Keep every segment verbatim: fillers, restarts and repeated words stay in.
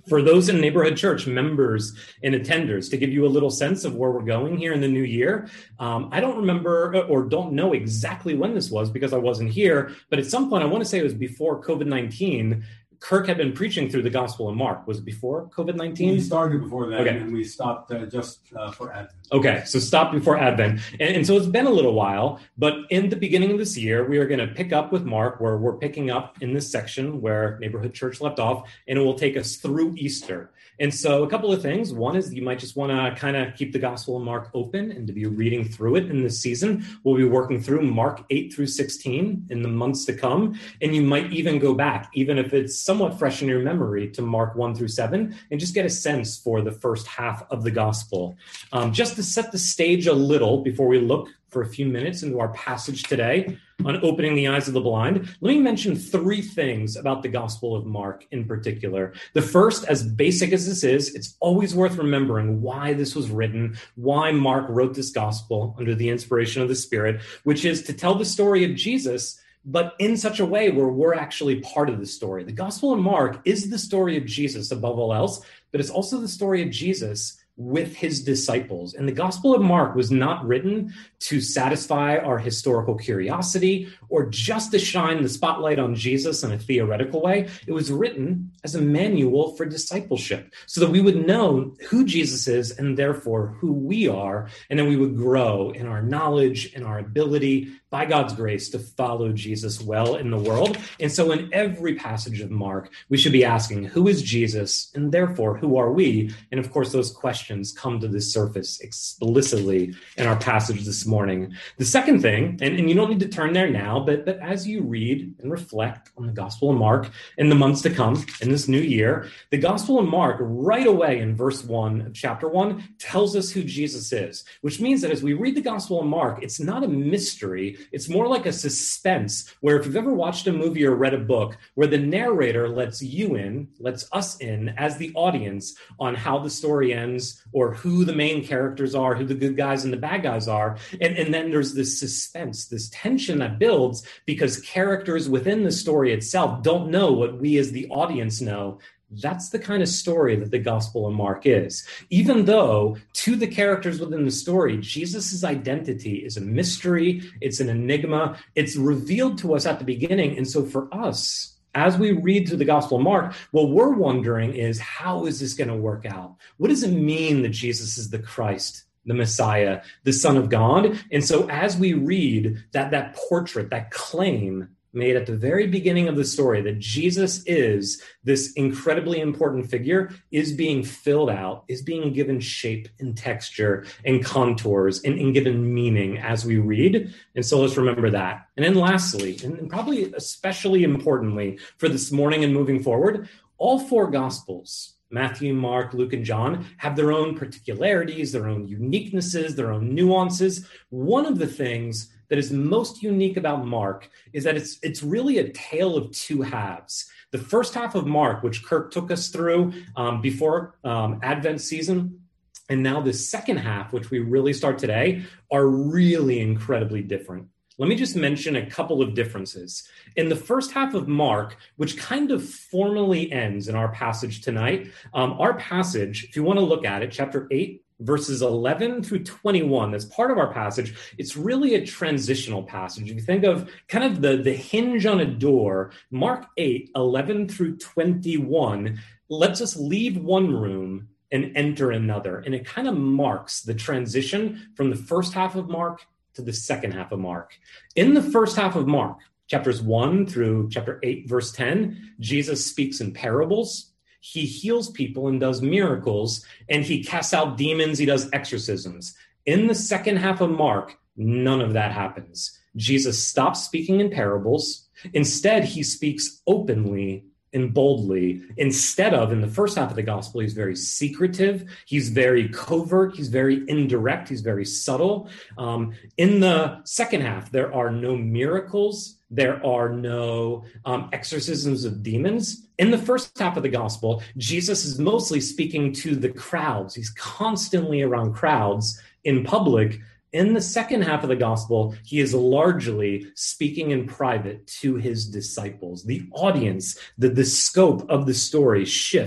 For those in Neighborhood Church, members and attenders, to give you a little sense of where we're going here in the new year, um, I don't remember or don't know exactly when this was because I wasn't here, but at some point, I want to say it was before COVID nineteen, Kirk had been preaching through the Gospel of Mark. Was it before COVID nineteen? We started before that, okay. and we stopped uh, just uh, for Advent. Okay, so stop before Advent. And, and so it's been a little while, but in the beginning of this year, we are going to pick up with Mark, where we're picking up in this section where Neighborhood Church left off, and it will take us through Easter. And so a couple of things. One is you might just want to kind of keep the Gospel of Mark open and to be reading through it in this season. We'll be working through Mark eight through sixteen in the months to come. And you might even go back, even if it's somewhat fresh in your memory, to Mark one through seven and just get a sense for the first half of the Gospel. Um, just to set the stage a little before we look for a few minutes into our passage today on opening the eyes of the blind, let me mention three things about the Gospel of Mark in particular. The first, as basic as this is, it's always worth remembering why this was written, why Mark wrote this gospel under the inspiration of the Spirit, which is to tell the story of Jesus, but in such a way where we're actually part of the story. The Gospel of Mark is the story of Jesus above all else, but it's also the story of Jesus with his disciples. And the Gospel of Mark was not written to satisfy our historical curiosity or just to shine the spotlight on Jesus in a theoretical way. It was written as a manual for discipleship so that we would know who Jesus is and therefore who we are, and then we would grow in our knowledge and our ability by God's grace to follow Jesus well in the world. And so in every passage of Mark, we should be asking, who is Jesus? And therefore, who are we? And of course, those questions come to the surface explicitly in our passage this morning. The second thing, and, and you don't need to turn there now, but, but as you read and reflect on the Gospel of Mark in the months to come in this new year, the Gospel of Mark right away in verse one of chapter one tells us who Jesus is, which means that as we read the Gospel of Mark, it's not a mystery. It's more like a suspense where if you've ever watched a movie or read a book where the narrator lets you in, lets us in as the audience on how the story ends or who the main characters are, who the good guys and the bad guys are. And, and then there's this suspense, this tension that builds because characters within the story itself don't know what we as the audience know. That's the kind of story that the Gospel of Mark is. Even though to the characters within the story, Jesus' identity is a mystery, it's an enigma, it's revealed to us at the beginning. And so for us, as we read through the Gospel of Mark, what we're wondering is, how is this going to work out? What does it mean that Jesus is the Christ, the Messiah, the Son of God? And so as we read that, that portrait, that claim made at the very beginning of the story that Jesus is this incredibly important figure is being filled out, is being given shape and texture and contours and, and given meaning as we read. And so let's remember that. And then lastly, and probably especially importantly for this morning and moving forward, all four Gospels, Matthew, Mark, Luke, and John, have their own particularities, their own uniquenesses, their own nuances. One of the things that is most unique about Mark is that it's it's really a tale of two halves. The first half of Mark, which Kirk took us through um, before um, Advent season, and now the second half, which we really start today, are really incredibly different. Let me just mention a couple of differences. In the first half of Mark, which kind of formally ends in our passage tonight, um, our passage, if you want to look at it, chapter eight, verses eleven through twenty-one, that's part of our passage. It's really a transitional passage. If you think of kind of the, the hinge on a door, Mark eight, eleven through twenty-one lets us leave one room and enter another. And it kind of marks the transition from the first half of Mark to the second half of Mark. In the first half of Mark, chapters one through chapter eight, verse ten, Jesus speaks in parables. He heals people and does miracles, and he casts out demons. He does exorcisms. In the second half of Mark, none of that happens. Jesus stops speaking in parables. Instead, he speaks openly and boldly. Instead of, in the first half of the gospel, he's very secretive. He's very covert. He's very indirect. He's very subtle. Um, in the second half, there are no miracles. There are no um, exorcisms of demons. In the first half of the gospel, Jesus is mostly speaking to the crowds. He's constantly around crowds in public. In the second half of the gospel, he is largely speaking in private to his disciples. The audience, the, the scope of the story shifts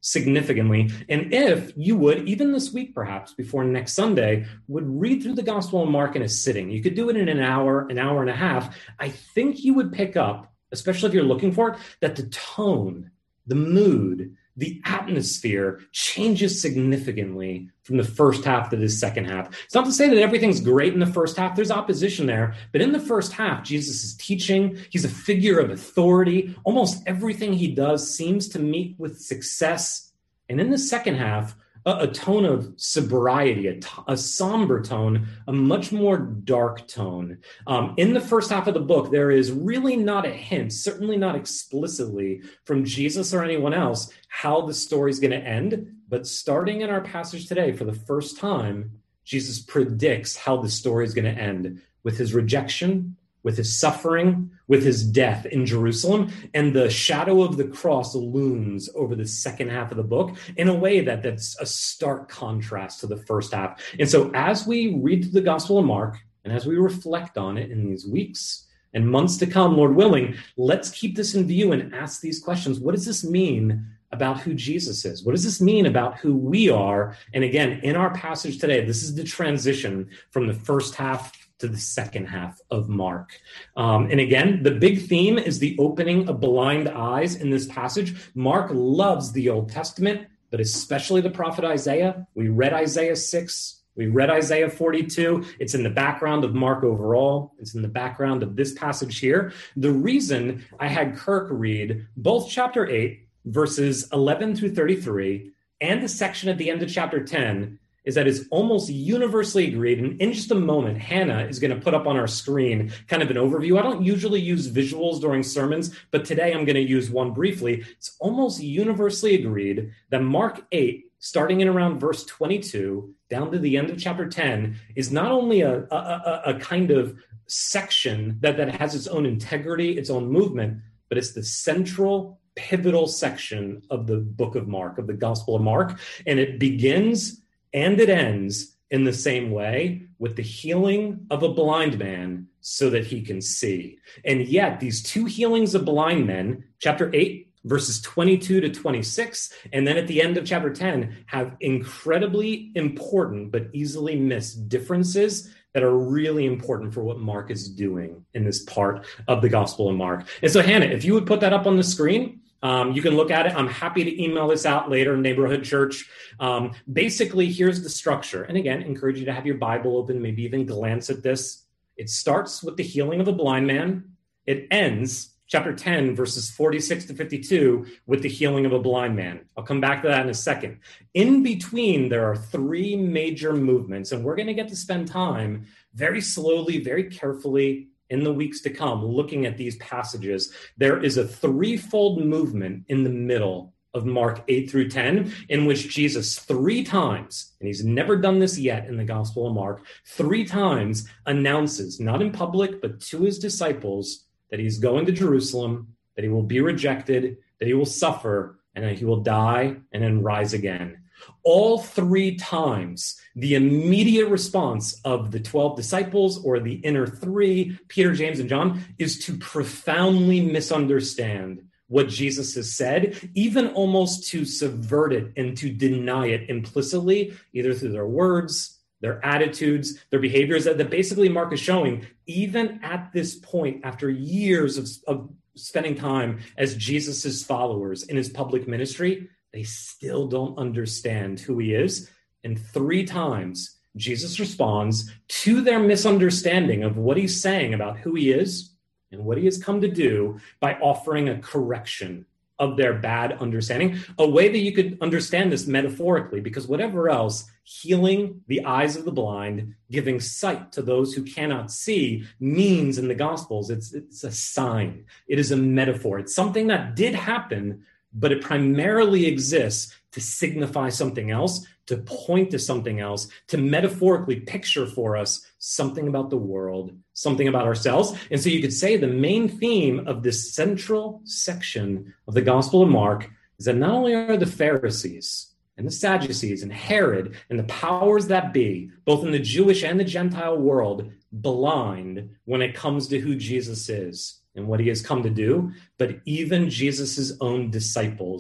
significantly. And if you would, even this week, perhaps before next Sunday, would read through the Gospel of Mark in a sitting. You could do it in an hour, an hour and a half. I think you would pick up, especially if you're looking for it, that the tone, the mood, the atmosphere changes significantly from the first half to the second half. It's not to say that everything's great in the first half. There's opposition there. But in the first half, Jesus is teaching. He's a figure of authority. Almost everything he does seems to meet with success. And in the second half, a, a tone of sobriety, a, t- a somber tone, a much more dark tone. Um, in the first half of the book, there is really not a hint, certainly not explicitly from Jesus or anyone else, how the story's going to end. But starting in our passage today, for the first time, Jesus predicts how the story is going to end with his rejection, with his suffering, with his death in Jerusalem. And the shadow of the cross looms over the second half of the book in a way that that's a stark contrast to the first half. And so as we read through the Gospel of Mark, and as we reflect on it in these weeks and months to come, Lord willing, let's keep this in view and ask these questions. What does this mean about who Jesus is? What does this mean about who we are? And again, in our passage today, this is the transition from the first half to the second half of Mark. Um, and again, the big theme is the opening of blind eyes in this passage. Mark loves the Old Testament, but especially the prophet Isaiah. We read Isaiah six. We read Isaiah forty-two. It's in the background of Mark overall. It's in the background of this passage here. The reason I had Kirk read both chapter eight, verses eleven through thirty-three, and the section at the end of chapter ten is that it's almost universally agreed. And in just a moment, Hannah is going to put up on our screen kind of an overview. I don't usually use visuals during sermons, but today I'm going to use one briefly. It's almost universally agreed that Mark eight, starting in around verse twenty-two, down to the end of chapter ten, is not only a, a, a, a kind of section that, that has its own integrity, its own movement, but it's the central pivotal section of the book of Mark, of the Gospel of Mark. And it begins and it ends in the same way, with the healing of a blind man so that he can see. And yet these two healings of blind men, chapter eight, verses twenty-two to twenty-six, and then at the end of chapter ten, have incredibly important but easily missed differences that are really important for what Mark is doing in this part of the Gospel of Mark. And so, Hannah, if you would put that up on the screen, Um, you can look at it. I'm happy to email this out later, Neighborhood Church. Um, basically, here's the structure. And again, encourage you to have your Bible open, maybe even glance at this. It starts with the healing of a blind man. It ends, chapter ten, verses forty-six to fifty-two, with the healing of a blind man. I'll come back to that in a second. In between, there are three major movements, and we're going to get to spend time very slowly, very carefully, in the weeks to come, looking at these passages. There is a threefold movement in the middle of Mark eight through ten, in which Jesus three times, and he's never done this yet in the Gospel of Mark, three times announces, not in public, but to his disciples, that he's going to Jerusalem, that he will be rejected, that he will suffer, and that he will die and then rise again. All three times, the immediate response of the twelve disciples, or the inner three, Peter, James, and John, is to profoundly misunderstand what Jesus has said, even almost to subvert it and to deny it implicitly, either through their words, their attitudes, their behaviors, that, that basically Mark is showing, even at this point, after years of, of spending time as Jesus's followers in his public ministry, they still don't understand who he is. And three times, Jesus responds to their misunderstanding of what he's saying about who he is and what he has come to do by offering a correction of their bad understanding, a way that you could understand this metaphorically, because whatever else, healing the eyes of the blind, giving sight to those who cannot see, means in the Gospels, it's, it's a sign. It is a metaphor. It's something that did happen, but it primarily exists to signify something else, to point to something else, to metaphorically picture for us something about the world, something about ourselves. And so you could say the main theme of this central section of the Gospel of Mark is that not only are the Pharisees and the Sadducees and Herod and the powers that be, both in the Jewish and the Gentile world, blind when it comes to who Jesus is and what he has come to do, but even Jesus's own disciples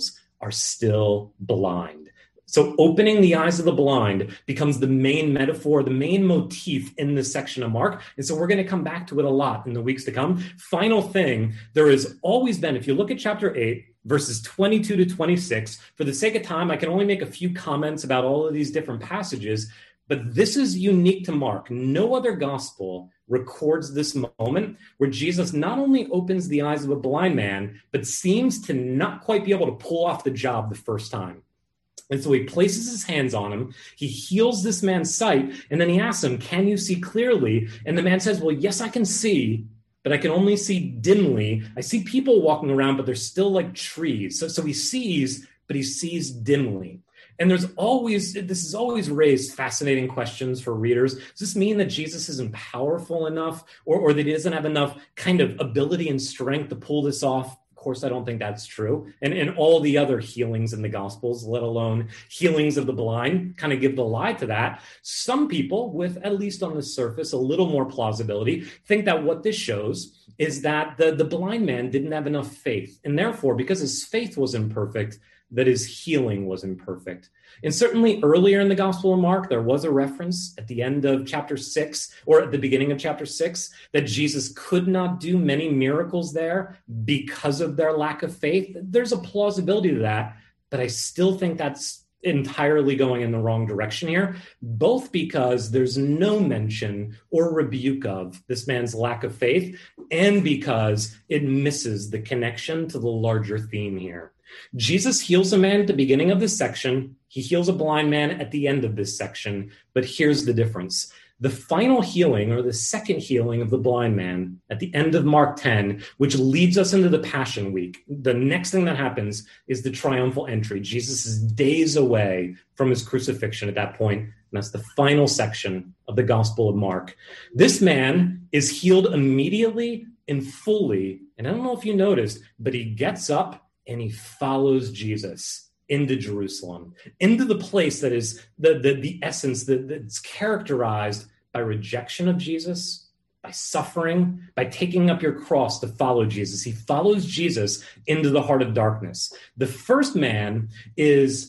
are still blind. So opening the eyes of the blind becomes the main metaphor, the main motif in this section of Mark. And so we're going to come back to it a lot in the weeks to come. Final thing, there has always been, if you look at chapter eight, verses twenty-two to twenty-six, for the sake of time, I can only make a few comments about all of these different passages, but this is unique to Mark. No other gospel records this moment where Jesus not only opens the eyes of a blind man, but seems to not quite be able to pull off the job the first time. And so he places his hands on him, he heals this man's sight, and then he asks him, can you see clearly? And the man says, well, yes, I can see, but I can only see dimly. I see people walking around, but they're still like trees. So, so he sees, but he sees dimly. And there's always, this has always raised fascinating questions for readers. Does this mean that Jesus isn't powerful enough, or, or that he doesn't have enough kind of ability and strength to pull this off? Of course, I don't think that's true. And, and all the other healings in the Gospels, let alone healings of the blind, kind of give the lie to that. Some people, with at least on the surface, a little more plausibility, think that what this shows is that the, the blind man didn't have enough faith. And therefore, because his faith was imperfect, that his healing was imperfect. And certainly earlier in the Gospel of Mark, there was a reference at the end of chapter six, or at the beginning of chapter six, that Jesus could not do many miracles there because of their lack of faith. There's a plausibility to that, but I still think that's entirely going in the wrong direction here, both because there's no mention or rebuke of this man's lack of faith, and because it misses the connection to the larger theme here. Jesus heals a man at the beginning of this section. He heals a blind man at the end of this section. But here's the difference. The final healing, or the second healing of the blind man at the end of Mark ten, which leads us into the Passion Week. The next thing that happens is the triumphal entry. Jesus is days away from his crucifixion at that point, and that's the final section of the Gospel of Mark. This man is healed immediately and fully, and I don't know if you noticed, but he gets up and he follows Jesus into Jerusalem, into the place that is the, the, the essence that, that's characterized by rejection of Jesus, by suffering, by taking up your cross to follow Jesus. He follows Jesus into the heart of darkness. The first man is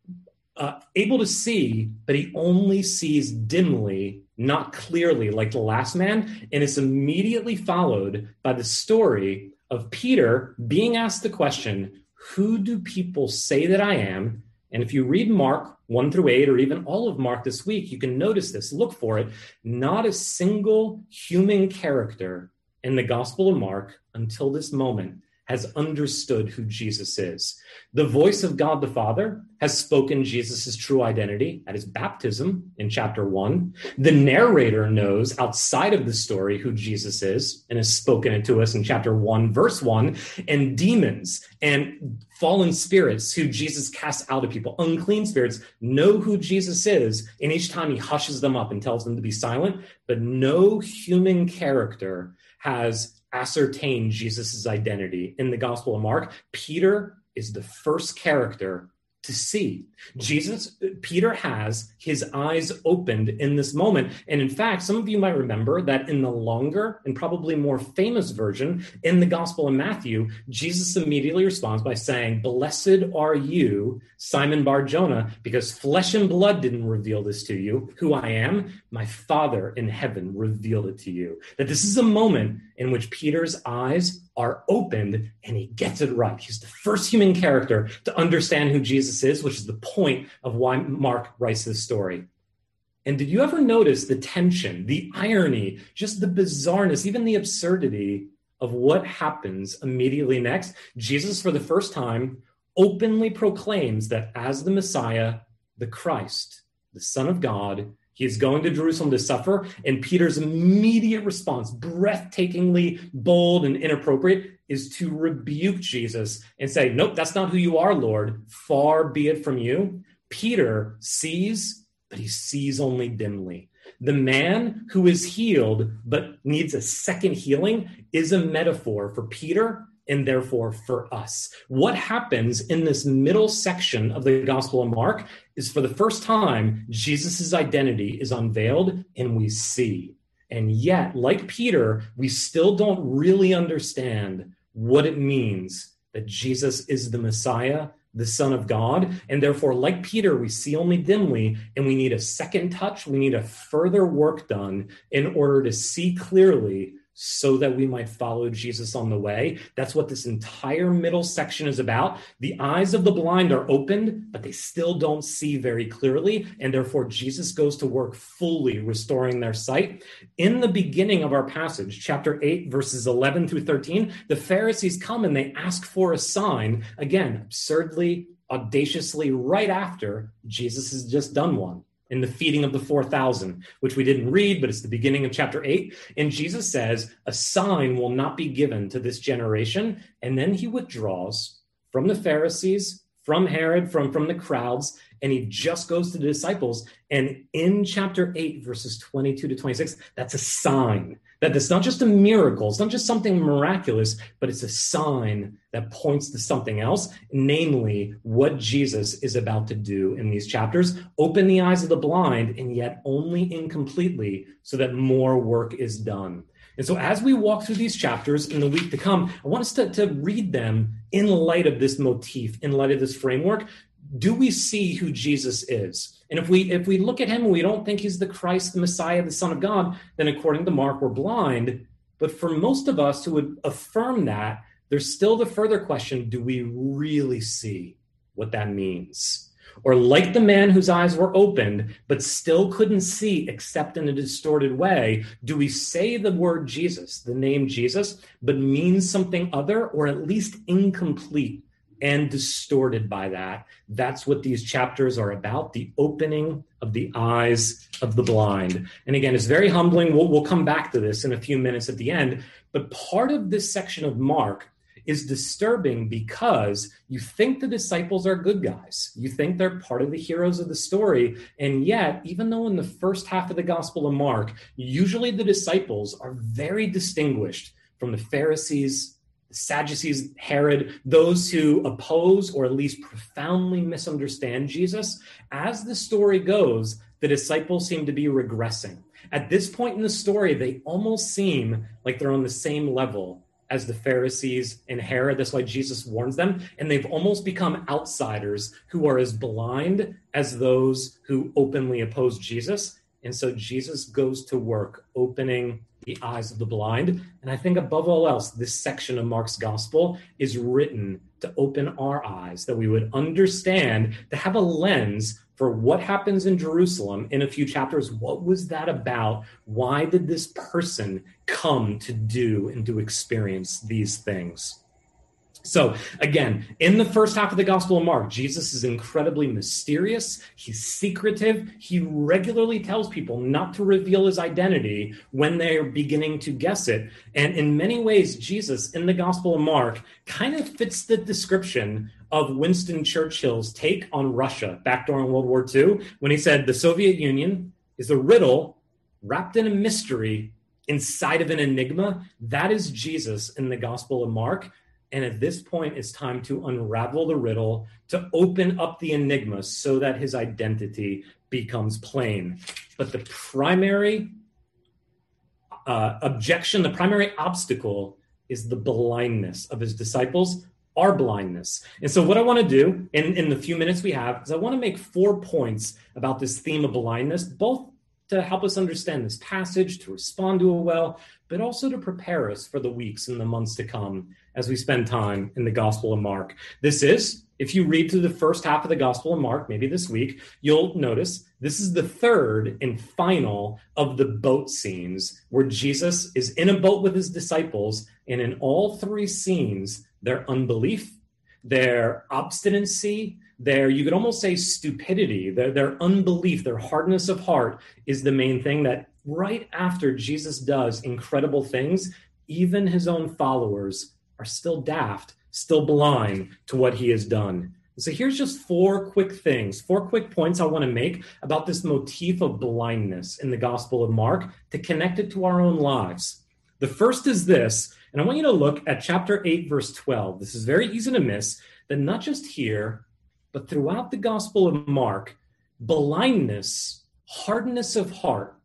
uh, able to see, but he only sees dimly, not clearly like the last man. And it's immediately followed by the story of Peter being asked the question, who do people say that I am? And if you read Mark one through eight, or even all of Mark this week, you can notice this, look for it. Not a single human character in the Gospel of Mark until this moment has understood who Jesus is. The voice of God the Father has spoken Jesus' true identity at his baptism in chapter one. The narrator knows outside of the story who Jesus is and has spoken it to us in chapter one, verse one. And demons and fallen spirits who Jesus casts out of people, unclean spirits, know who Jesus is. And each time he hushes them up and tells them to be silent. But no human character has ascertain Jesus' identity. In the Gospel of Mark, Peter is the first character to see. Jesus, Peter has his eyes opened in this moment. And in fact, some of you might remember that in the longer and probably more famous version in the Gospel of Matthew, Jesus immediately responds by saying, "Blessed are you, Simon Bar-Jonah, because flesh and blood didn't reveal this to you, who I am. My Father in heaven revealed it to you." That this is a moment in which Peter's eyes are opened and he gets it right. He's the first human character to understand who Jesus is, which is the point of why Mark writes this story. And did you ever notice the tension, the irony, just the bizarreness, even the absurdity of what happens immediately next? Jesus, for the first time, openly proclaims that as the Messiah, the Christ, the Son of God, he is going to Jerusalem to suffer, and Peter's immediate response, breathtakingly bold and inappropriate, is to rebuke Jesus and say, "Nope, that's not who you are, Lord. Far be it from you." Peter sees, but he sees only dimly. The man who is healed but needs a second healing is a metaphor for Peter and therefore for us. What happens in this middle section of the Gospel of Mark is, for the first time, Jesus' identity is unveiled and we see. And yet, like Peter, we still don't really understand what it means that Jesus is the Messiah, the Son of God. And therefore, like Peter, we see only dimly, and we need a second touch. We need a further work done in order to see clearly so that we might follow Jesus on the way. That's what this entire middle section is about. The eyes of the blind are opened, but they still don't see very clearly. And therefore, Jesus goes to work fully restoring their sight. In the beginning of our passage, chapter eight, verses eleven through thirteen, the Pharisees come and they ask for a sign, again, absurdly, audaciously, right after Jesus has just done one, in the feeding of the four thousand, which we didn't read, but it's the beginning of chapter eight. And Jesus says, a sign will not be given to this generation. And then he withdraws from the Pharisees, from Herod, from, from the crowds, and he just goes to the disciples. And in chapter eight, verses twenty-two to twenty-six, that's a sign. That it's not just a miracle, it's not just something miraculous, but it's a sign that points to something else, namely what Jesus is about to do in these chapters. Open the eyes of the blind, and yet only incompletely, so that more work is done. And so as we walk through these chapters in the week to come, I want us to, to read them in light of this motif, in light of this framework. Do we see who Jesus is? And if we if we look at him and we don't think he's the Christ, the Messiah, the Son of God, then according to Mark, we're blind. But for most of us who would affirm that, there's still the further question, do we really see what that means? Or like the man whose eyes were opened, but still couldn't see except in a distorted way, do we say the word Jesus, the name Jesus, but mean something other, or at least incomplete and distorted by that? That's what these chapters are about, the opening of the eyes of the blind. And again, it's very humbling. We'll, we'll come back to this in a few minutes at the end. But part of this section of Mark is disturbing because you think the disciples are good guys. You think they're part of the heroes of the story. And yet, even though in the first half of the Gospel of Mark, usually the disciples are very distinguished from the Pharisees, Sadducees, Herod, those who oppose or at least profoundly misunderstand Jesus. As the story goes, the disciples seem to be regressing. At this point in the story, they almost seem like they're on the same level as the Pharisees and Herod. That's why Jesus warns them. And they've almost become outsiders who are as blind as those who openly oppose Jesus. And so Jesus goes to work opening the eyes of the blind. And I think above all else, this section of Mark's gospel is written to open our eyes, that we would understand, to have a lens for what happens in Jerusalem in a few chapters. What was that about? Why did this person come to do and to experience these things? So again, in the first half of the Gospel of Mark, Jesus is incredibly mysterious. He's secretive. He regularly tells people not to reveal his identity when they're beginning to guess it. And in many ways, Jesus in the Gospel of Mark kind of fits the description of Winston Churchill's take on Russia back during World War Two, when he said the Soviet Union is a riddle wrapped in a mystery inside of an enigma. That is Jesus in the Gospel of Mark. And at this point, it's time to unravel the riddle, to open up the enigma so that his identity becomes plain. But the primary uh, objection, the primary obstacle is the blindness of his disciples, our blindness. And so what I want to do in, in the few minutes we have is I want to make four points about this theme of blindness, both to help us understand this passage, to respond to it well, but also to prepare us for the weeks and the months to come as we spend time in the Gospel of Mark. This is, if you read through the first half of the Gospel of Mark, maybe this week, you'll notice this is the third and final of the boat scenes where Jesus is in a boat with his disciples, and in all three scenes, their unbelief, their obstinacy, their, you could almost say stupidity, their, their unbelief, their hardness of heart is the main thing that right after Jesus does incredible things, even his own followers are still daft, still blind to what he has done. So here's just four quick things, four quick points I want to make about this motif of blindness in the Gospel of Mark to connect it to our own lives. The first is this, and I want you to look at chapter eight, verse twelve. This is very easy to miss, that not just here, but throughout the Gospel of Mark, blindness, hardness of heart,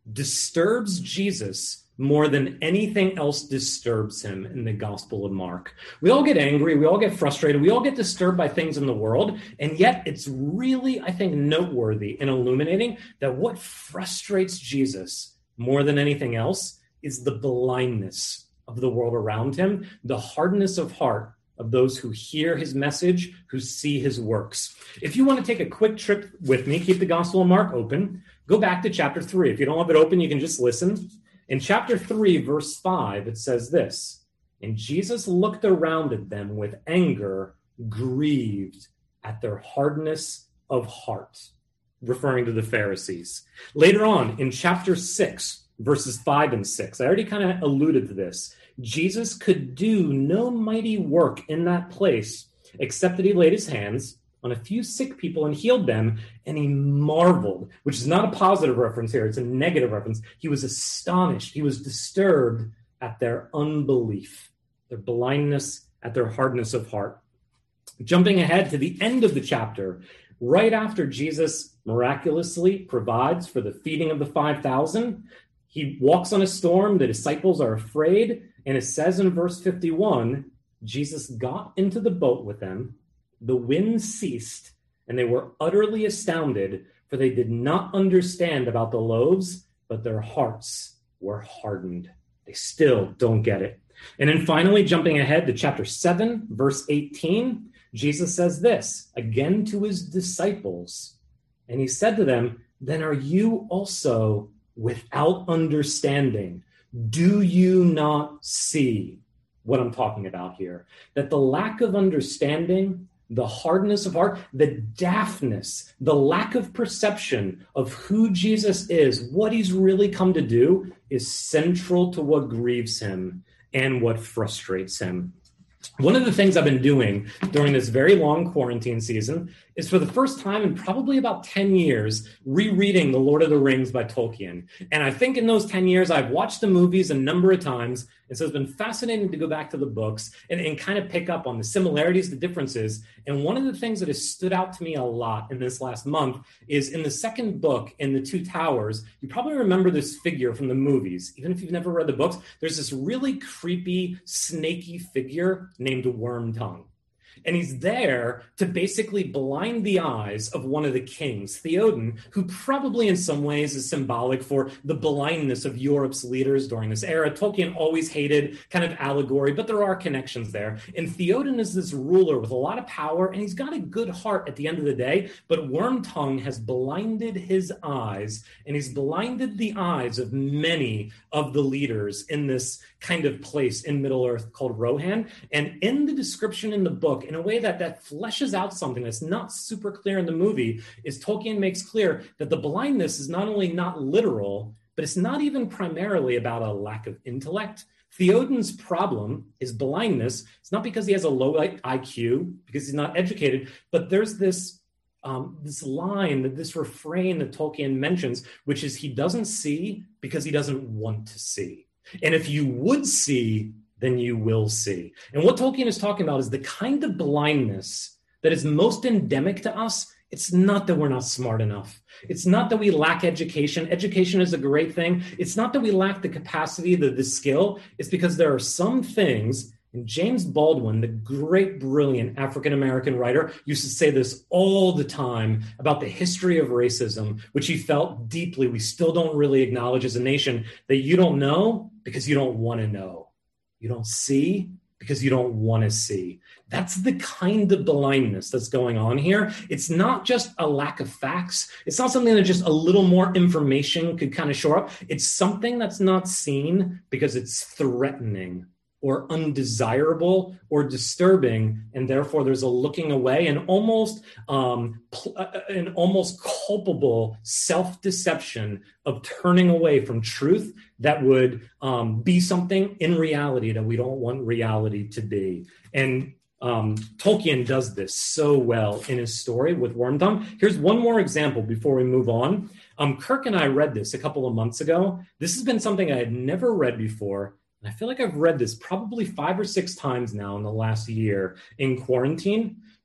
disturbs Jesus more than anything else disturbs him in the Gospel of Mark. We all get angry, we all get frustrated, we all get disturbed by things in the world, and yet it's really, I think, noteworthy and illuminating that what frustrates Jesus more than anything else is the blindness of the world around him, the hardness of heart of those who hear his message, who see his works. If you want to take a quick trip with me, keep the Gospel of Mark open, go back to chapter three. If you don't have it open, you can just listen. In chapter three, verse five, it says this, "And Jesus looked around at them with anger, grieved at their hardness of heart," referring to the Pharisees. Later on, in chapter six, verses five and six, I already kind of alluded to this. Jesus could do no mighty work in that place, except that he laid his hands on a few sick people and healed them, and he marveled, which is not a positive reference here, it's a negative reference. He was astonished, he was disturbed at their unbelief, their blindness, at their hardness of heart. Jumping ahead to the end of the chapter, right after Jesus miraculously provides for the feeding of the five thousand, he walks on a storm, the disciples are afraid, and it says in verse fifty-one, Jesus got into the boat with them, the wind ceased, and they were utterly astounded, for they did not understand about the loaves, but their hearts were hardened. They still don't get it. And then finally, jumping ahead to chapter seven, verse eighteen, Jesus says this, again to his disciples, and he said to them, "Then are you also without understanding? Do you not see?" What I'm talking about here? That the lack of understanding, the hardness of heart, the daftness, the lack of perception of who Jesus is, what he's really come to do, is central to what grieves him and what frustrates him. One of the things I've been doing during this very long quarantine season is, for the first time in probably about ten years, rereading The Lord of the Rings by Tolkien. And I think in those ten years, I've watched the movies a number of times. And so it's been fascinating to go back to the books and, and kind of pick up on the similarities, the differences. And one of the things that has stood out to me a lot in this last month is in the second book, in The Two Towers, you probably remember this figure from the movies. Even if you've never read the books, there's this really creepy, snaky figure named Wormtongue. And he's there to basically blind the eyes of one of the kings, Theoden, who probably in some ways is symbolic for the blindness of Europe's leaders during this era. Tolkien always hated kind of allegory, but there are connections there. And Theoden is this ruler with a lot of power, and he's got a good heart at the end of the day, but Wormtongue has blinded his eyes, and he's blinded the eyes of many of the leaders in this kind of place in Middle-earth called Rohan. And in the description in the book, in a way that that fleshes out something that's not super clear in the movie, is Tolkien makes clear that the blindness is not only not literal, but it's not even primarily about a lack of intellect. Theoden's problem, his blindness, it's not because he has a low I Q, because he's not educated, but there's this um, this line, this refrain that Tolkien mentions, which is he doesn't see because he doesn't want to see. And if you would see, then you will see. And what Tolkien is talking about is the kind of blindness that is most endemic to us. It's not that we're not smart enough. It's not that we lack education. Education is a great thing. It's not that we lack the capacity, the, the skill. It's because there are some things, and James Baldwin, the great, brilliant African-American writer, used to say this all the time about the history of racism, which he felt deeply we still don't really acknowledge as a nation, that you don't know because you don't want to know. You don't see because you don't want to see. That's the kind of blindness that's going on here. It's not just a lack of facts. It's not something that just a little more information could kind of shore up. It's something that's not seen because it's threatening or undesirable or disturbing, and therefore there's a looking away and almost um, pl- an almost culpable self-deception of turning away from truth that would um, be something in reality that we don't want reality to be. And um, Tolkien does this so well in his story with Wormtongue. Here's one more example before we move on. Um, Kirk and I read this a couple of months ago. This has been something I had never read before. And I feel like I've read this probably five or six times now in the last year in quarantine.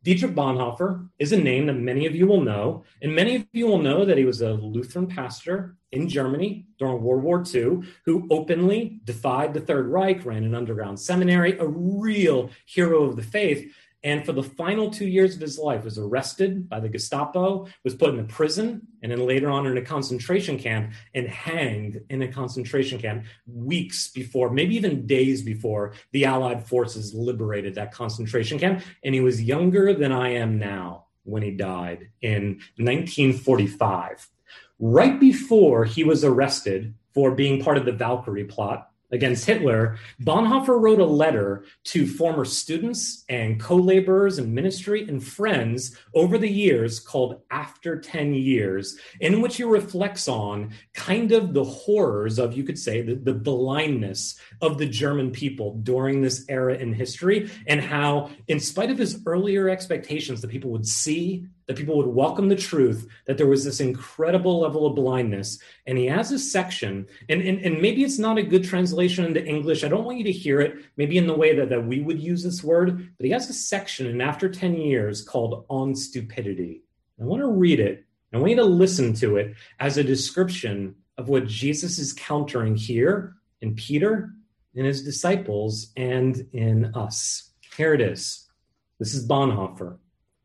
Dietrich Bonhoeffer is a name that many of you will know, and many of you will know that he was a Lutheran pastor in Germany during World War Two who openly defied the Third Reich, ran an underground seminary, a real hero of the faith. And for the final two years of his life, was arrested by the Gestapo, was put in a prison, and then later on in a concentration camp, and hanged in a concentration camp weeks before, maybe even days before, the Allied forces liberated that concentration camp. And he was younger than I am now when he died in nineteen forty-five. Right before he was arrested for being part of the Valkyrie plot against Hitler, Bonhoeffer wrote a letter to former students and co-laborers in ministry and friends over the years called After ten years, in which he reflects on kind of the horrors of, you could say, the, the blindness of the German people during this era in history, and how, in spite of his earlier expectations that people would see, that people would welcome the truth, that there was this incredible level of blindness. And he has a section, and, and, and maybe it's not a good translation into English. I don't want you to hear it maybe in the way that, that we would use this word, but he has a section in After ten years called On Stupidity. I want to read it. I want you to listen to it as a description of what Jesus is countering here in Peter, in his disciples, and in us. Here it is. This is Bonhoeffer.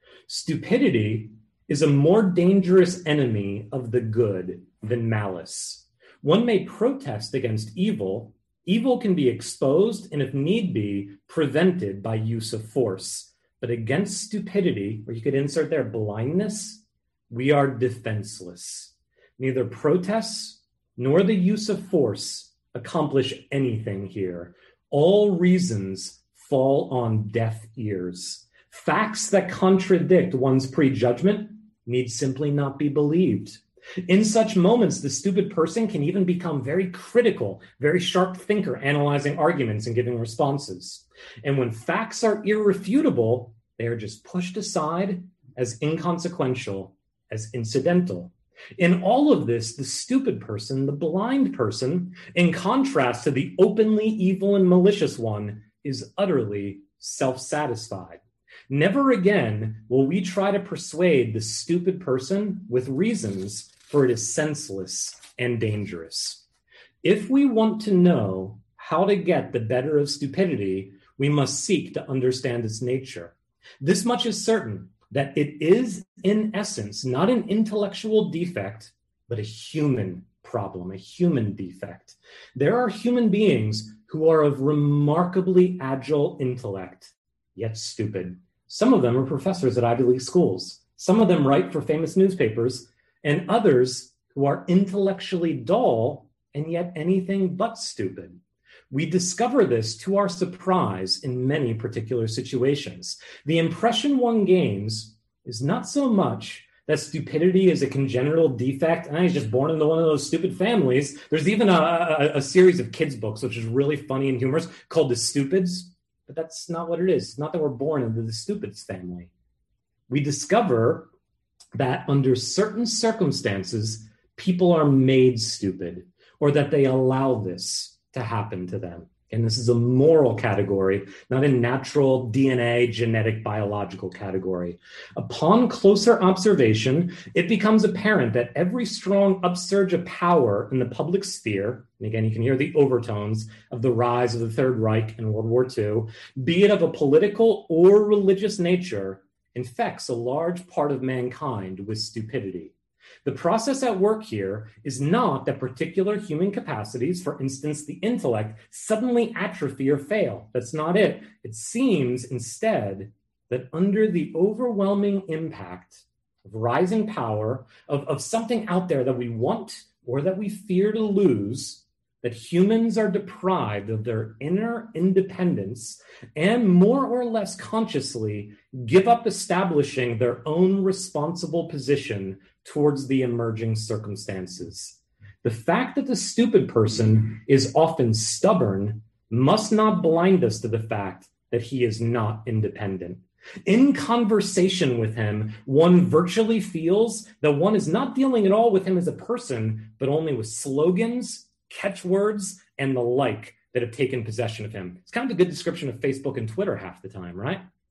Stupidity is a more dangerous enemy of the good than malice. One may protest against evil. Evil can be exposed and, if need be, prevented by use of force. But against stupidity, or you could insert there blindness, we are defenseless. Neither protests nor the use of force accomplish anything here. All reasons fall on deaf ears. Facts that contradict one's prejudgment need simply not be believed. In such moments, the stupid person can even become very critical, very sharp thinker, analyzing arguments and giving responses. And when facts are irrefutable, they are just pushed aside as inconsequential, as incidental. In all of this, the stupid person, the blind person, in contrast to the openly evil and malicious one, is utterly self-satisfied. Never again will we try to persuade the stupid person with reasons, for it is senseless and dangerous. If we want to know how to get the better of stupidity, we must seek to understand its nature. This much is certain, that it is, in essence, not an intellectual defect, but a human problem, a human defect. There are human beings who are of remarkably agile intellect, yet stupid. Some of them are professors at Ivy League schools. Some of them write for famous newspapers, and others who are intellectually dull and yet anything but stupid. We discover this to our surprise in many particular situations. The impression one gains is not so much that stupidity is a congenital defect, and he's just born into one of those stupid families. There's even a, a, a series of kids' books, which is really funny and humorous, called The Stupids. But that's not what it is. It's not that we're born into the Stupids family. We discover that under certain circumstances, people are made stupid, or that they allow this to happen to them. And this is a moral category, not a natural D N A, genetic, biological category. Upon closer observation, it becomes apparent that every strong upsurge of power in the public sphere, and again, you can hear the overtones of the rise of the Third Reich in World War Two, be it of a political or religious nature, infects a large part of mankind with stupidity. The process at work here is not that particular human capacities, for instance, the intellect, suddenly atrophy or fail. That's not it. It seems instead that under the overwhelming impact of rising power, of, of something out there that we want or that we fear to lose, that humans are deprived of their inner independence and more or less consciously give up establishing their own responsible position towards the emerging circumstances. The fact that the stupid person is often stubborn must not blind us to the fact that he is not independent. In conversation with him, one virtually feels that one is not dealing at all with him as a person, but only with slogans, catchwords, and the like that have taken possession of him. It's kind of a good description of Facebook and Twitter half the time, right?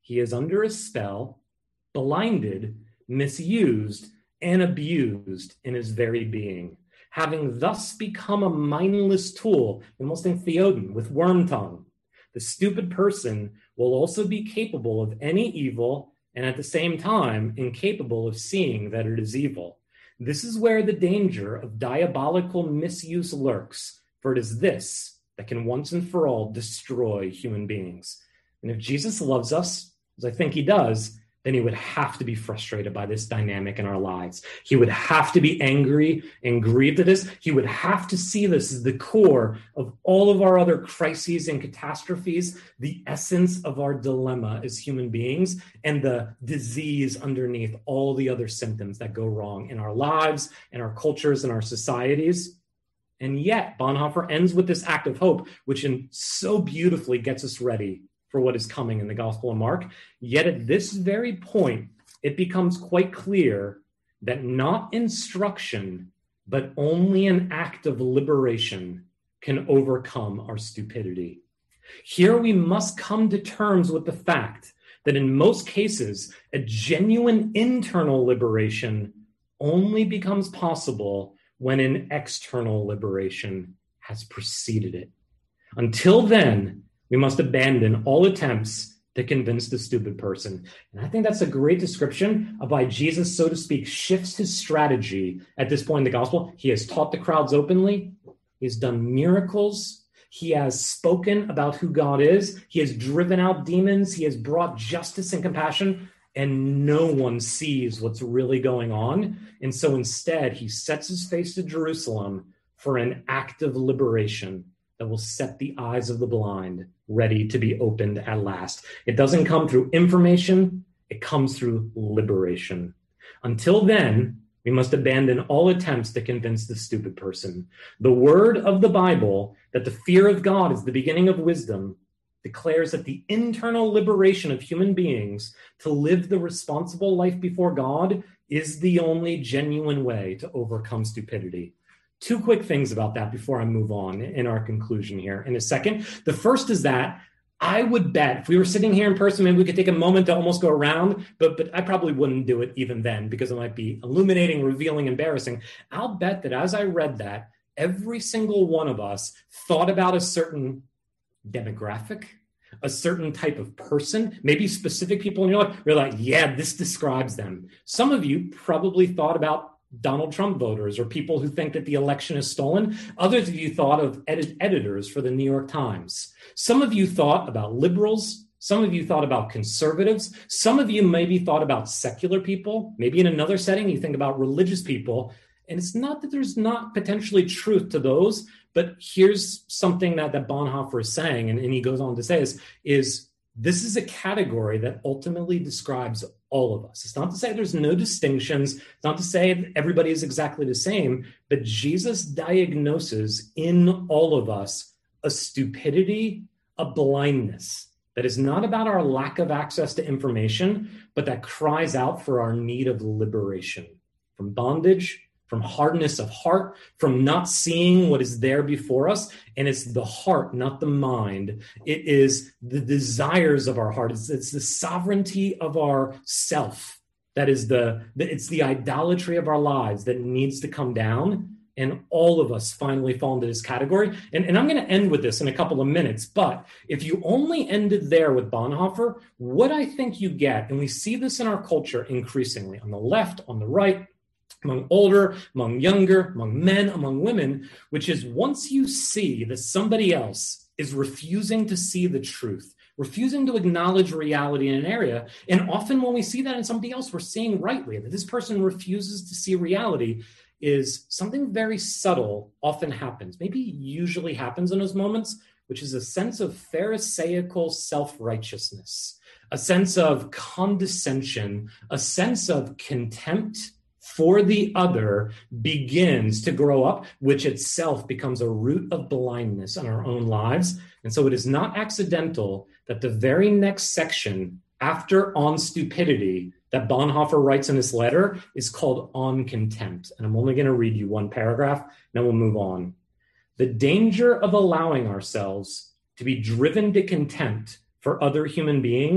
He is under a spell, blinded, misused, and abused in his very being, having thus become a mindless tool, almost in theoden, with worm tongue. The stupid person will also be capable of any evil and at the same time incapable of seeing that it is evil. This is where the danger of diabolical misuse lurks, for it is this that can once and for all destroy human beings. And if Jesus loves us, as I think he does, then he would have to be frustrated by this dynamic in our lives. He would have to be angry and grieved at this. He would have to see this as the core of all of our other crises and catastrophes, the essence of our dilemma as human beings, and the disease underneath all the other symptoms that go wrong in our lives, in our cultures, and our societies. And yet, Bonhoeffer ends with this act of hope, which in so beautifully gets us ready for what is coming in the Gospel of Mark. Yet at this very point, it becomes quite clear that not instruction, but only an act of liberation can overcome our stupidity. Here we must come to terms with the fact that in most cases, a genuine internal liberation only becomes possible when an external liberation has preceded it. Until then, we must abandon all attempts to convince the stupid person. And I think that's a great description of why Jesus, so to speak, shifts his strategy at this point in the gospel. He has taught the crowds openly. He has done miracles. He has spoken about who God is. He has driven out demons. He has brought justice and compassion, and no one sees what's really going on. And so instead, he sets his face to Jerusalem for an act of liberation that will set the eyes of the blind ready to be opened at last. It doesn't come through information, it comes through liberation. Until then, we must abandon all attempts to convince the stupid person. The word of the Bible, that the fear of God is the beginning of wisdom, declares that the internal liberation of human beings to live the responsible life before God is the only genuine way to overcome stupidity. Two quick things about that before I move on in our conclusion here in a second. The first is that I would bet if we were sitting here in person, maybe we could take a moment to almost go around, but but I probably wouldn't do it even then because it might be illuminating, revealing, embarrassing. I'll bet that as I read that, every single one of us thought about a certain demographic, a certain type of person, maybe specific people in your life. You're like, yeah, this describes them. Some of you probably thought about Donald Trump voters or people who think that the election is stolen. Others of you thought of edit- editors for the New York Times. Some of you thought about liberals. Some of you thought about conservatives. Some of you maybe thought about secular people. Maybe in another setting, you think about religious people. And it's not that there's not potentially truth to those, but here's something that, that Bonhoeffer is saying, and, and he goes on to say is, is this is a category that ultimately describes all of us. It's not to say there's no distinctions. It's not to say everybody is exactly the same, but Jesus diagnoses in all of us a stupidity, a blindness that is not about our lack of access to information, but that cries out for our need of liberation from bondage, from hardness of heart, from not seeing what is there before us. And it's the heart, not the mind. It is the desires of our heart. It's, it's the sovereignty of our self. That is the, the, it's the idolatry of our lives that needs to come down. And all of us finally fall into this category. And, and I'm going to end with this in a couple of minutes. But if you only ended there with Bonhoeffer, what I think you get, and we see this in our culture increasingly, on the left, on the right, among older, among younger, among men, among women, which is once you see that somebody else is refusing to see the truth, refusing to acknowledge reality in an area, and often when we see that in somebody else, we're seeing rightly that this person refuses to see reality, is something very subtle often happens, maybe usually happens in those moments, which is a sense of pharisaical self-righteousness, a sense of condescension, a sense of contempt for the other begins to grow up, which itself becomes a root of blindness in our own lives. And so it is not accidental that the very next section after on stupidity that Bonhoeffer writes in this letter is called On Contempt. And I'm only going to read you one paragraph, then we'll move on. The danger of allowing ourselves to be driven to contempt for other human beings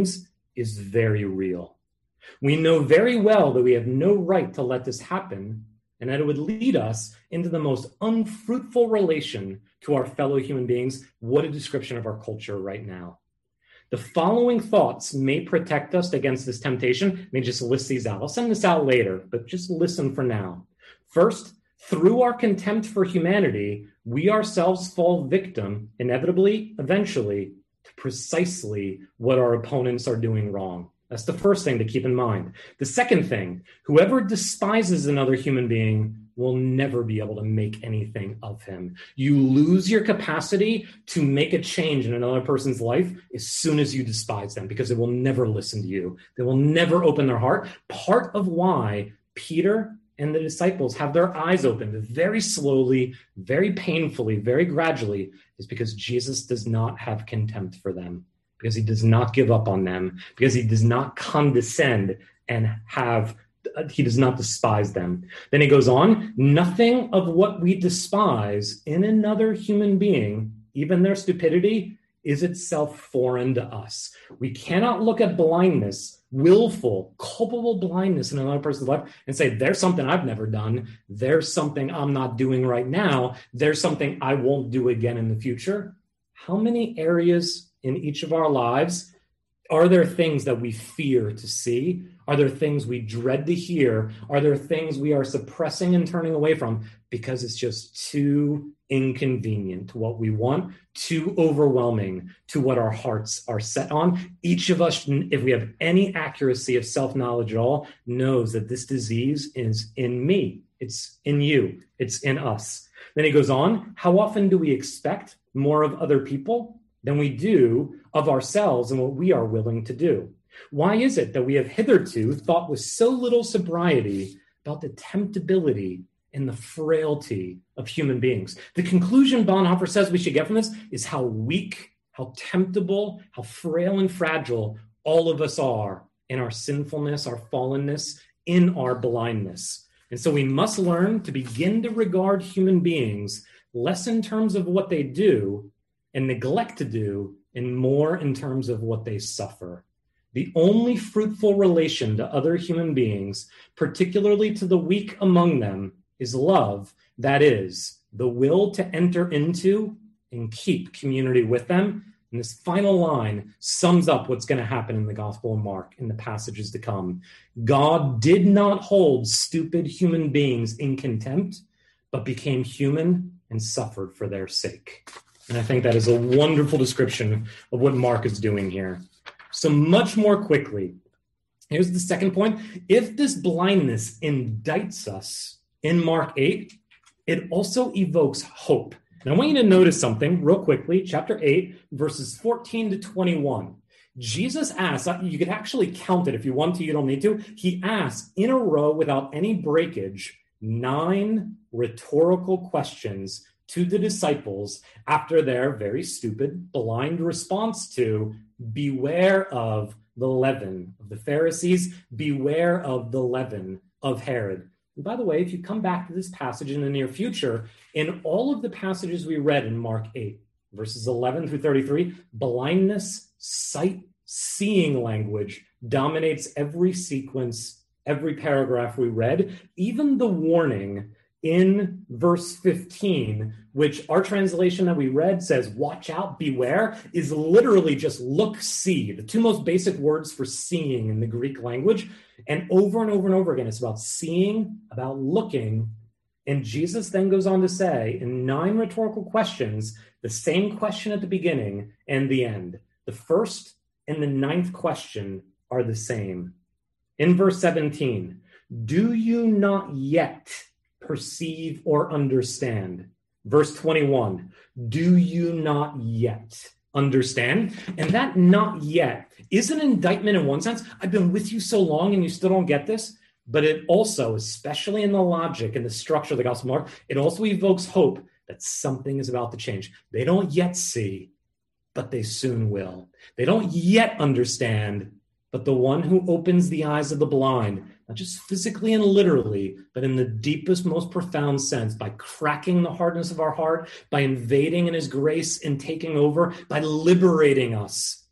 is very real. We know very well that we have no right to let this happen, and that it would lead us into the most unfruitful relation to our fellow human beings. What a description of our culture right now. The following thoughts may protect us against this temptation. Let me just list these out. I'll send this out later, but just listen for now. First, through our contempt for humanity, we ourselves fall victim, inevitably, eventually, to precisely what our opponents are doing wrong. That's the first thing to keep in mind. The second thing, whoever despises another human being will never be able to make anything of him. You lose your capacity to make a change in another person's life as soon as you despise them, because they will never listen to you. They will never open their heart. Part of why Peter and the disciples have their eyes opened very slowly, very painfully, very gradually, is because Jesus does not have contempt for them, because he does not give up on them, because he does not condescend and have, he does not despise them. Then he goes on, nothing of what we despise in another human being, even their stupidity, is itself foreign to us. We cannot look at blindness, willful, culpable blindness in another person's life and say, there's something I've never done. There's something I'm not doing right now. There's something I won't do again in the future. How many areas in each of our lives are there things that we fear to see? Are there things we dread to hear? Are there things we are suppressing and turning away from because it's just too inconvenient to what we want, too overwhelming to what our hearts are set on? Each of us, if we have any accuracy of self-knowledge at all, knows that this disease is in me. It's in you. It's in us. Then he goes on, how often do we expect more of other people than we do of ourselves and what we are willing to do? Why is it that we have hitherto thought with so little sobriety about the temptability and the frailty of human beings? The conclusion Bonhoeffer says we should get from this is how weak, how temptable, how frail and fragile all of us are in our sinfulness, our fallenness, in our blindness. And so we must learn to begin to regard human beings less in terms of what they do and neglect to do, and more in terms of what they suffer. The only fruitful relation to other human beings, particularly to the weak among them, is love. That is, the will to enter into and keep community with them. And this final line sums up what's going to happen in the Gospel of Mark in the passages to come. God did not hold stupid human beings in contempt, but became human and suffered for their sake. And I think that is a wonderful description of what Mark is doing here. So much more quickly, here's the second point. If this blindness indicts us in Mark eight, it also evokes hope. And I want you to notice something real quickly. Chapter eight, verses fourteen to twenty-one. Jesus asks, you could actually count it if you want to, you don't need to. He asks in a row without any breakage, nine rhetorical questions to the disciples after their very stupid, blind response to, beware of the leaven of the Pharisees, beware of the leaven of Herod. And by the way, if you come back to this passage in the near future, in all of the passages we read in Mark eight, verses eleven through thirty-three, blindness, sight, seeing language dominates every sequence, every paragraph we read, even the warning in verse fifteen, which our translation that we read says, watch out, beware, is literally just look, see, the two most basic words for seeing in the Greek language. And over and over and over again, it's about seeing, about looking. And Jesus then goes on to say in nine rhetorical questions, the same question at the beginning and the end. The first and the ninth question are the same. In verse seventeen, do you not yet perceive or understand? Verse twenty-one, do you not yet understand? And that not yet is an indictment in one sense. I've been with you so long and you still don't get this. But it also, especially in the logic and the structure of the Gospel of Mark, it also evokes hope that something is about to change. They don't yet see, but they soon will. They don't yet understand, but the one who opens the eyes of the blind, not just physically and literally, but in the deepest, most profound sense, by cracking the hardness of our heart, by invading in his grace and taking over, by liberating us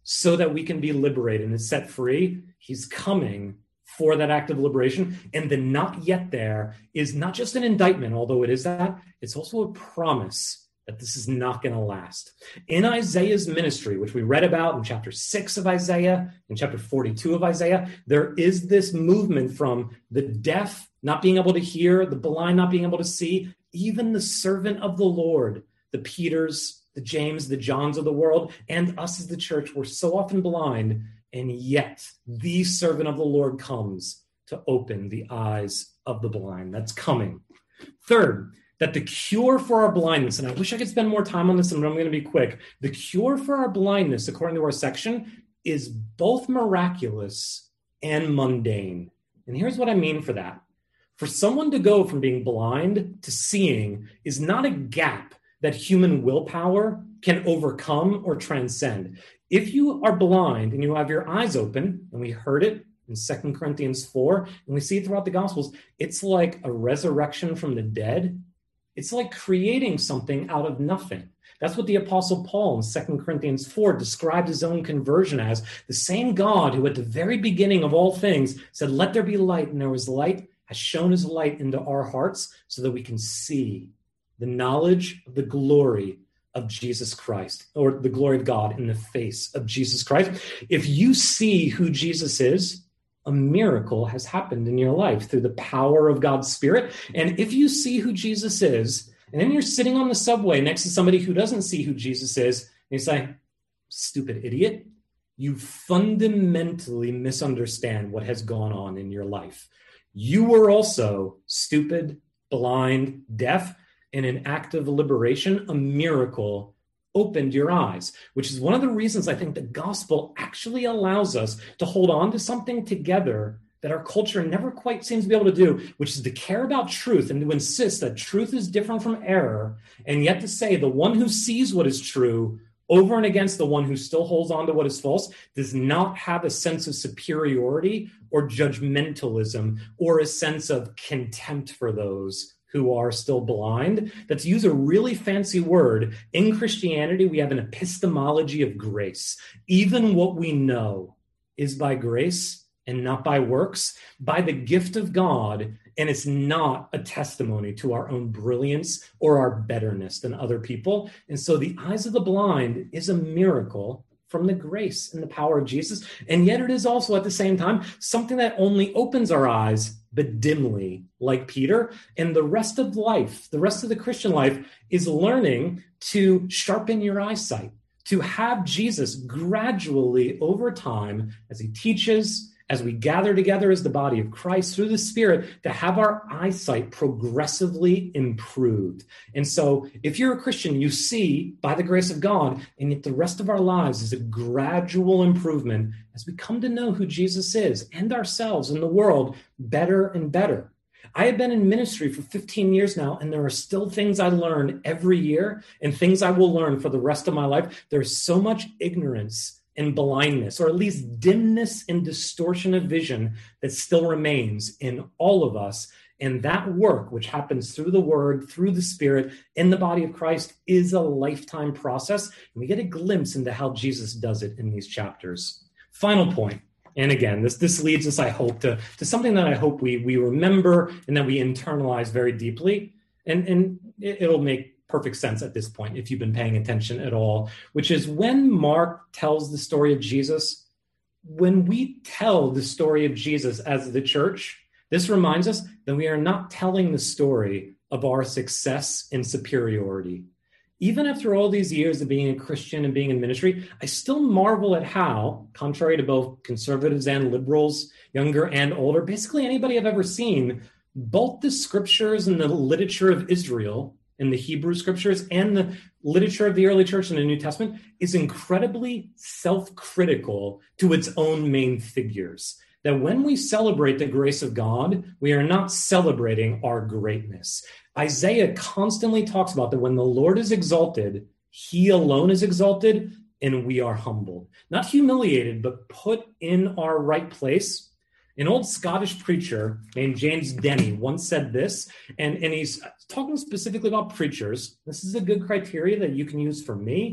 so that we can be liberated and set free. He's coming for that act of liberation. And the not yet there is not just an indictment, although it is that, it's also a promise that this is not going to last. In Isaiah's ministry, which we read about in chapter six of Isaiah, in chapter forty-two of Isaiah, there is this movement from the deaf not being able to hear, the blind not being able to see, even the servant of the Lord, the Peters, the James, the Johns of the world, and us as the church, we're so often blind, and yet the servant of the Lord comes to open the eyes of the blind. That's coming. Third, that the cure for our blindness, and I wish I could spend more time on this, but I'm going to be quick. The cure for our blindness, according to our section, is both miraculous and mundane. And here's what I mean for that. For someone to go from being blind to seeing is not a gap that human willpower can overcome or transcend. If you are blind and you have your eyes open, and we heard it in Second Corinthians four, and we see it throughout the Gospels, it's like a resurrection from the dead. It's like creating something out of nothing. That's what the Apostle Paul in Second Corinthians four described his own conversion as. The same God who at the very beginning of all things said, "Let there be light," and there was light, has shown his light into our hearts so that we can see the knowledge of the glory of Jesus Christ, or the glory of God in the face of Jesus Christ. If you see who Jesus is, a miracle has happened in your life through the power of God's Spirit. And if you see who Jesus is, and then you're sitting on the subway next to somebody who doesn't see who Jesus is, and you say, "Stupid idiot," you fundamentally misunderstand what has gone on in your life. You were also stupid, blind, deaf, and in act of liberation, a miracle opened your eyes, which is one of the reasons I think the gospel actually allows us to hold on to something together that our culture never quite seems to be able to do, which is to care about truth and to insist that truth is different from error, and yet to say the one who sees what is true over and against the one who still holds on to what is false does not have a sense of superiority or judgmentalism or a sense of contempt for those who are still blind. That, to use a really fancy word, in Christianity, we have an epistemology of grace. Even what we know is by grace and not by works, by the gift of God, and it's not a testimony to our own brilliance or our betterness than other people. And so the eyes of the blind is a miracle from the grace and the power of Jesus, and yet it is also at the same time something that only opens our eyes but dimly, like Peter. And the rest of life, the rest of the Christian life, is learning to sharpen your eyesight, to have Jesus gradually over time, as he teaches, as we gather together as the body of Christ through the Spirit, to have our eyesight progressively improved. And so if you're a Christian, you see by the grace of God, and yet the rest of our lives is a gradual improvement as we come to know who Jesus is and ourselves and the world better and better. I have been in ministry for fifteen years now, and there are still things I learn every year and things I will learn for the rest of my life. There's so much ignorance and blindness, or at least dimness and distortion of vision, that still remains in all of us. And that work, which happens through the Word, through the Spirit, in the body of Christ, is a lifetime process. And we get a glimpse into how Jesus does it in these chapters. Final point. And again, this, this leads us, I hope, to, to something that I hope we, we remember and that we internalize very deeply. And, and it, it'll make perfect sense at this point, if you've been paying attention at all, which is when Mark tells the story of Jesus, when we tell the story of Jesus as the church, this reminds us that we are not telling the story of our success and superiority. Even after all these years of being a Christian and being in ministry, I still marvel at how, contrary to both conservatives and liberals, younger and older, basically anybody I've ever seen, both the scriptures and the literature of Israel in the Hebrew scriptures and the literature of the early church in the New Testament is incredibly self-critical to its own main figures. That when we celebrate the grace of God, we are not celebrating our greatness. Isaiah constantly talks about that when the Lord is exalted, he alone is exalted, and we are humbled. Not humiliated, but put in our right place. An old Scottish preacher named James Denny once said this, and, and he's talking specifically about preachers. This is a good criteria that you can use for me,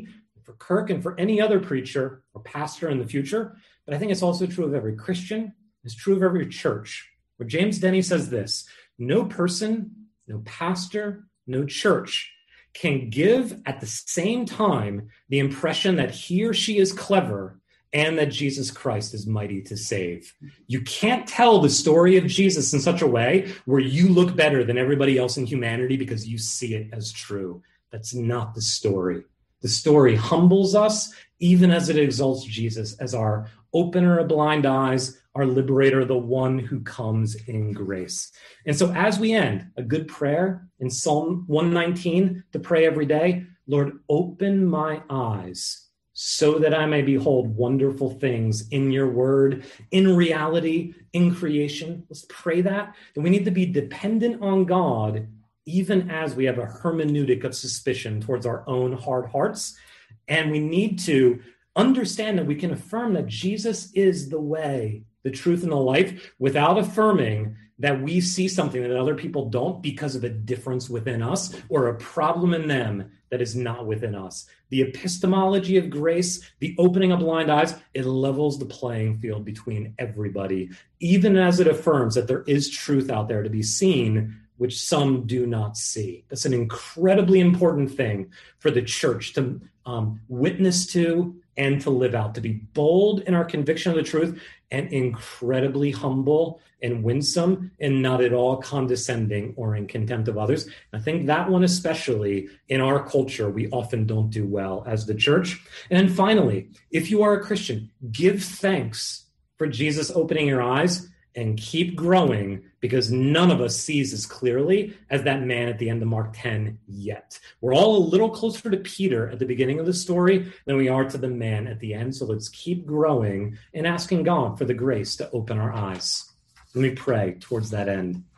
for Kirk and for any other preacher or pastor in the future, but I think it's also true of every Christian. It's true of every church, where James Denney says this: no person, no pastor, no church can give at the same time the impression that he or she is clever and that Jesus Christ is mighty to save. You can't tell the story of Jesus in such a way where you look better than everybody else in humanity because you see it as true. That's not the story. The story humbles us even as it exalts Jesus as our opener of blind eyes, our liberator, the one who comes in grace. And so as we end, a good prayer in Psalm one nineteen to pray every day: Lord, open my eyes so that I may behold wonderful things in your word, in reality, in creation. Let's pray that. And we need to be dependent on God, even as we have a hermeneutic of suspicion towards our own hard hearts. And we need to understand that we can affirm that Jesus is the way, the truth, and the life without affirming that we see something that other people don't because of a difference within us or a problem in them that is not within us. The epistemology of grace, the opening of blind eyes, it levels the playing field between everybody, even as it affirms that there is truth out there to be seen, which some do not see. That's an incredibly important thing for the church to um, witness to and to live out, to be bold in our conviction of the truth and incredibly humble and winsome and not at all condescending or in contempt of others. I think that one, especially in our culture, we often don't do well as the church. And then finally, if you are a Christian, give thanks for Jesus opening your eyes and keep growing, because none of us sees as clearly as that man at the end of Mark ten yet. We're all a little closer to Peter at the beginning of the story than we are to the man at the end. So let's keep growing and asking God for the grace to open our eyes. Let me pray towards that end.